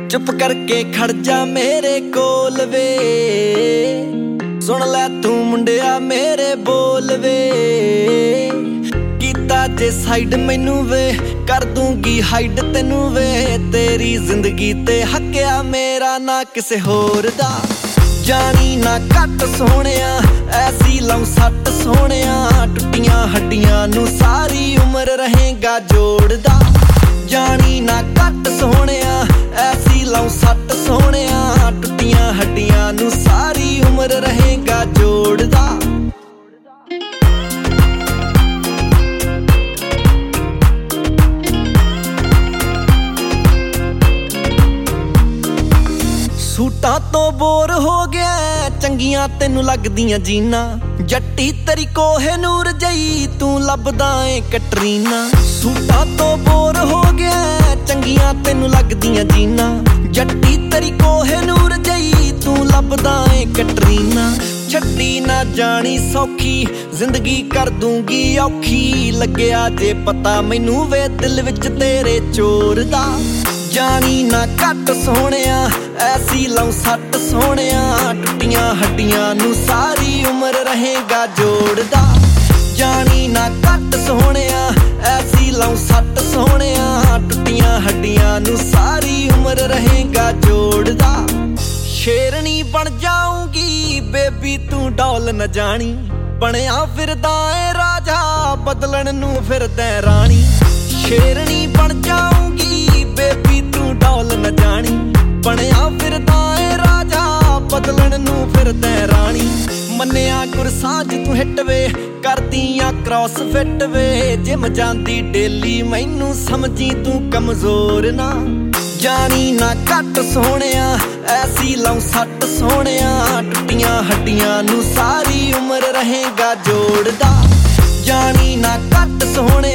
चुप करके खड़ जा मेरे कोल वे, सुन लै तू मुंडिया मेरे बोल वे। कीता जे साइड मैनू वे, कर दूंगी हाइड तेनू वे। तेरी जिंदगी ते हक्या मेरा ना किसे होर दा। जानी ना घट सोहणिया ऐसी लाऊं सट सोहणिया, टुटियां हड्डियां नू सारी उम्र रहेगा जोड़दा। जानी ना घट सोहणिया ऐसी लाऊं सट सोहणिया, टुटियां हड्डियां नू सारी उम्र रहेगा जोड़दा। सूटां तो बोर हो गया चंगियां तेनू लगदियां जीना, जट्टी तेरी कोहे नूर जई तू लभदा ए कटरीना। सूटां तो बोर हो गया चंगियां तेनू लगदियां जीना, जट्टी तेरी कोहे नूर जई तू लभदा ए कटरीना। छड्डी ना जानी सौखी जिंदगी कर दूंगी औखी, लग्या जे पता मैनू वे दिल विच तेरे चोर दा। जानी ना घट सोहणिया ऐसी लाऊं सट सोहणिया, टुटियां हड्डियां नू सारी उम्र रहेगा जोड़दा। जानी ना घट सोहणिया ऐसी लाऊं सट सोहणिया, टुटियां हड्डियां नू सारी उम्र रहेगा जोड़दा। शेरनी बन जाऊंगी बेबी तू डौल न जानी, बनया फिरदा ए राजा बदलन नू फिरदा रानी। शेरनी बन जाऊंगी बेबी तू डौल न जानी, बनया फिरदा ए राजा बदलन नू फिरदा रानी। मन्निया गुरसाज तू हिट वे, करदियां क्रॉस फिट वे। जिम जांदी डेली मैनू समझी तू कमजोर ना। जानी ना घट सोहणिया ऐसी लाऊं सट सोहणिया, टुटियां हड्डियां नू सारी उम्र रहेगा जोड़दा। जानी ना घट सोहणिया